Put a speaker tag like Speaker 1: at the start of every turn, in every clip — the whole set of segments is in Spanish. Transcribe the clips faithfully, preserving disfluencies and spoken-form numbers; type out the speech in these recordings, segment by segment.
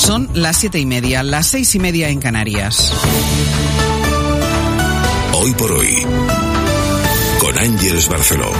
Speaker 1: Son las siete y media, las seis y media en Canarias.
Speaker 2: Hoy por hoy, con Ángeles Barceló.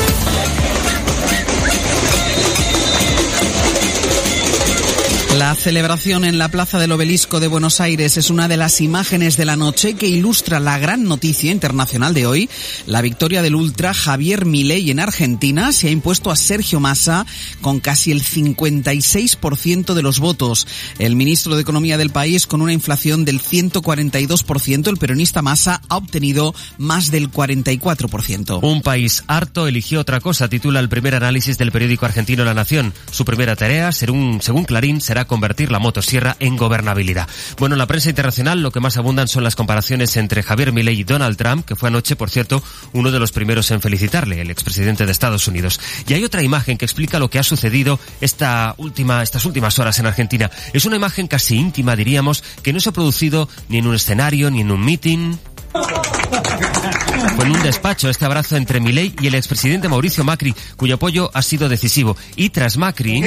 Speaker 1: La celebración en la Plaza del Obelisco de Buenos Aires es una de las imágenes de la noche que ilustra la gran noticia internacional de hoy. La victoria del ultra Javier Milei en Argentina se ha impuesto a Sergio Massa con casi el cincuenta y seis por ciento de los votos. El ministro de Economía del país, con una inflación del ciento cuarenta y dos por ciento, el peronista Massa ha obtenido más del cuarenta y cuatro por ciento.
Speaker 3: Un país harto eligió otra cosa, titula el primer análisis del periódico argentino La Nación. Su primera tarea, según, según Clarín, será convertir la motosierra en gobernabilidad. Bueno, en la prensa internacional lo que más abundan son las comparaciones entre Javier Milei y Donald Trump, que fue anoche, por cierto, uno de los primeros en felicitarle, el expresidente de Estados Unidos. Y hay otra imagen que explica lo que ha sucedido esta última, estas últimas horas en Argentina. Es una imagen casi íntima, diríamos, que no se ha producido ni en un escenario, ni en un meeting. Fue en un despacho este abrazo entre Milei y el expresidente Mauricio Macri, cuyo apoyo ha sido decisivo. Y tras Macri,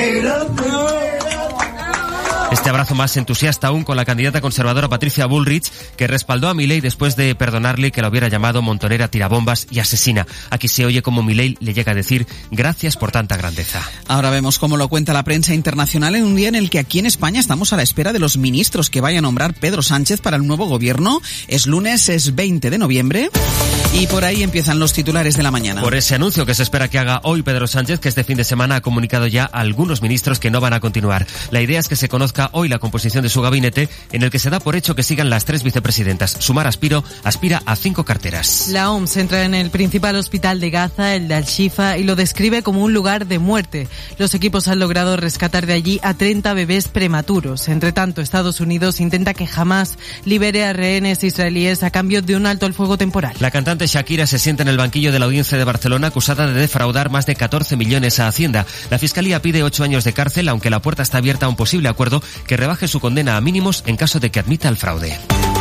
Speaker 3: este abrazo más entusiasta aún con la candidata conservadora Patricia Bullrich, que respaldó a Milei después de perdonarle que la hubiera llamado montonera, tirabombas y asesina. Aquí se oye como Milei le llega a decir gracias por tanta grandeza.
Speaker 1: Ahora vemos cómo lo cuenta la prensa internacional en un día en el que aquí en España estamos a la espera de los ministros que vaya a nombrar Pedro Sánchez para el nuevo gobierno. Es lunes, es veinte de noviembre y por ahí empiezan los titulares de la mañana.
Speaker 3: Por ese anuncio que se espera que haga hoy Pedro Sánchez, que este fin de semana ha comunicado ya a algunos ministros que no van a continuar. La idea es que se conozca hoy la composición de su gabinete, en el que se da por hecho que sigan las tres vicepresidentas. Sumar Aspiro aspira a cinco carteras.
Speaker 4: La O M S entra en el principal hospital de Gaza, el de Al-Shifa, y lo describe como un lugar de muerte. Los equipos han logrado rescatar de allí a treinta bebés prematuros. Entre tanto, Estados Unidos intenta que Hamás libere a rehenes israelíes a cambio de un alto al fuego temporal.
Speaker 3: La cantante Shakira se sienta en el banquillo de la Audiencia de Barcelona acusada de defraudar más de catorce millones a Hacienda. La Fiscalía pide ocho años de cárcel, aunque la puerta está abierta a un posible acuerdo que rebaje su condena a mínimos en caso de que admita el fraude.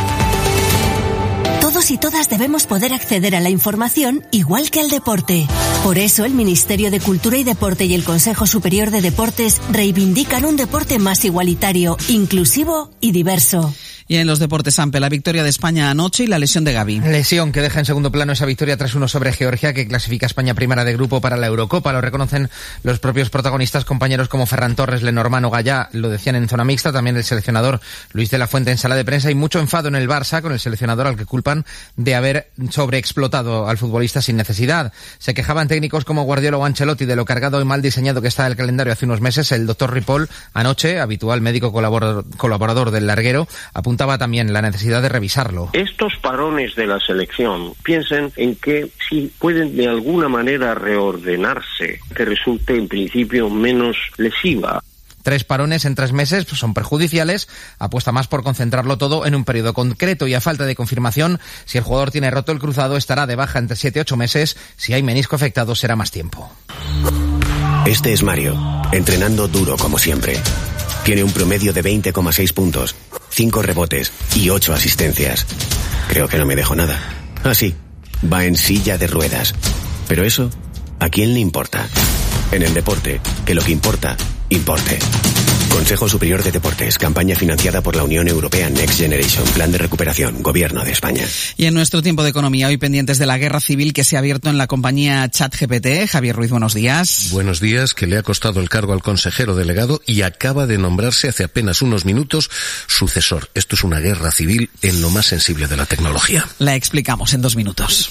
Speaker 5: Todos y todas debemos poder acceder a la información igual que al deporte. Por eso el Ministerio de Cultura y Deporte y el Consejo Superior de Deportes reivindican un deporte más igualitario, inclusivo y diverso.
Speaker 1: Y en los deportes, Ampe, la victoria de España anoche y la lesión de Gavi.
Speaker 6: Lesión que deja en segundo plano esa victoria tras uno sobre Georgia, que clasifica a España primera de grupo para la Eurocopa. Lo reconocen los propios protagonistas, compañeros como Ferran Torres, Lenormand o Gallá, lo decían en zona mixta, también el seleccionador Luis de la Fuente en sala de prensa, y mucho enfado en el Barça con el seleccionador al que culpan de haber sobreexplotado al futbolista sin necesidad. Se quejaban técnicos como Guardiola o Ancelotti de lo cargado y mal diseñado que está el calendario hace unos meses. El doctor Ripoll, anoche, habitual médico colaborador, colaborador del larguero, apuntaba también la necesidad de revisarlo.
Speaker 7: Estos parones de la selección, piensen en que si pueden de alguna manera reordenarse, que resulte en principio menos lesiva.
Speaker 6: Tres parones en tres meses pues son perjudiciales, apuesta más por concentrarlo todo en un periodo concreto y a falta de confirmación, si el jugador tiene roto el cruzado estará de baja entre siete y ocho meses, si hay menisco afectado será más tiempo.
Speaker 8: Este es Mario, entrenando duro como siempre. Tiene un promedio de veinte coma seis puntos, cinco rebotes y ocho asistencias. Creo que no me dejo nada. Ah, sí, va en silla de ruedas. Pero eso, ¿a quién le importa? En el deporte, que lo que importa, importe. Consejo Superior de Deportes, campaña financiada por la Unión Europea Next Generation, Plan de Recuperación, Gobierno de España.
Speaker 1: Y en nuestro tiempo de economía, hoy pendientes de la guerra civil que se ha abierto en la compañía ChatGPT. Javier Ruiz, buenos días.
Speaker 9: Buenos días, que le ha costado el cargo al consejero delegado y acaba de nombrarse hace apenas unos minutos sucesor. Esto es una guerra civil en lo más sensible de la tecnología.
Speaker 1: La explicamos en dos minutos.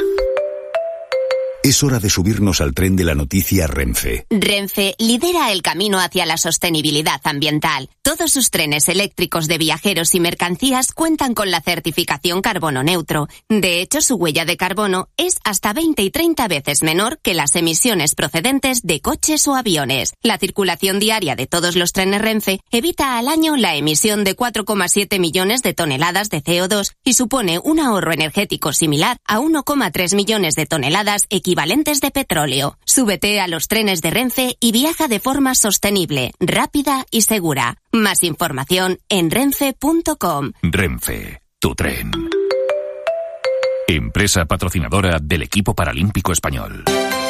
Speaker 2: Es hora de subirnos al tren de la noticia Renfe.
Speaker 10: Renfe lidera el camino hacia la sostenibilidad ambiental. Todos sus trenes eléctricos de viajeros y mercancías cuentan con la certificación carbono neutro. De hecho, su huella de carbono es hasta veinte y treinta veces menor que las emisiones procedentes de coches o aviones. La circulación diaria de todos los trenes Renfe evita al año la emisión de cuatro coma siete millones de toneladas de C O dos y supone un ahorro energético similar a uno coma tres millones de toneladas equivalentes de petróleo. Súbete a los trenes de Renfe y viaja de forma sostenible, rápida y segura. Más información en renfe punto com.
Speaker 11: Renfe, tu tren. Empresa patrocinadora del equipo paralímpico español.